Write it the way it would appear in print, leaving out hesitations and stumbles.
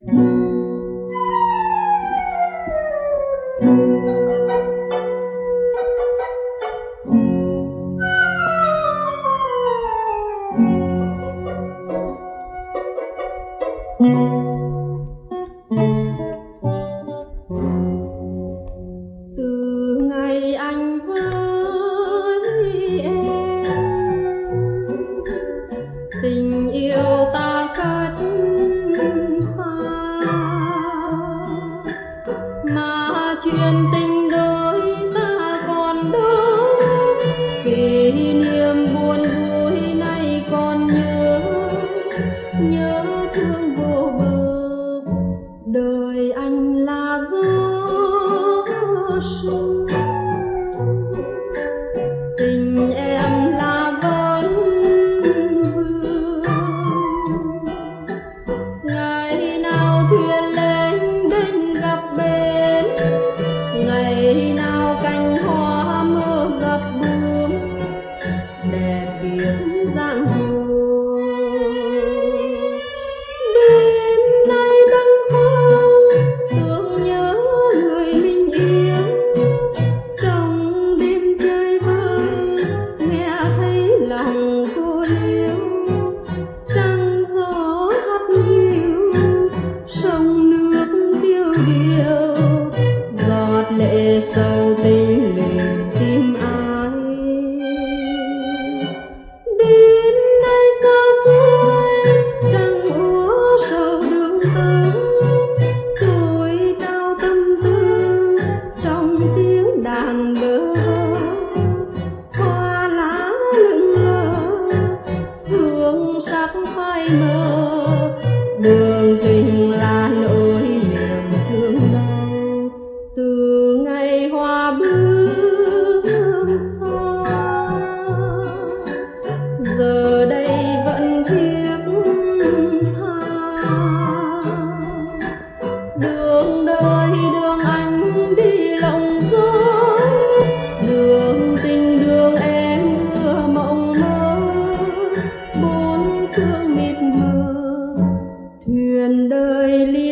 Từ ngày anh với em, tình yêu ta cách xa, mà chuyện tình đôi ta còn đó. Kỷ niệm buồn vui này còn nhớ, nhớ thương vô bờ. Đời anh là gió sương, tình em là vân vương. Ngày nào thuyền lên đênh gặp bến, ngày nào cành hoa mơ gặp bướm, đẹp kiếp giang hồ. Đêm nay bâng khuâng tưởng nhớ người mình yêu, trong đêm chơi vơi nghe thấy lòng cô liêu. Trăng gió hắt hiu, sông nước tiêu điều, giọt lệ sâu tình lìm tim ai. Đến nay xa xôi trăng úa sầu đường tơ, tôi trao tâm tư trong tiếng đàn bơ vơ. Hoa lá lững lờ hương sắc phai mờ, đường tình là nỗi niềm thương đau. Từ ngày hoa bướm xa, giờ đây vẫn thiết tha. Đường đời đường anh đi lộng gió, đường tình đường em mưa mộng mơ. Bốn phương mịt mờ thuyền đời ly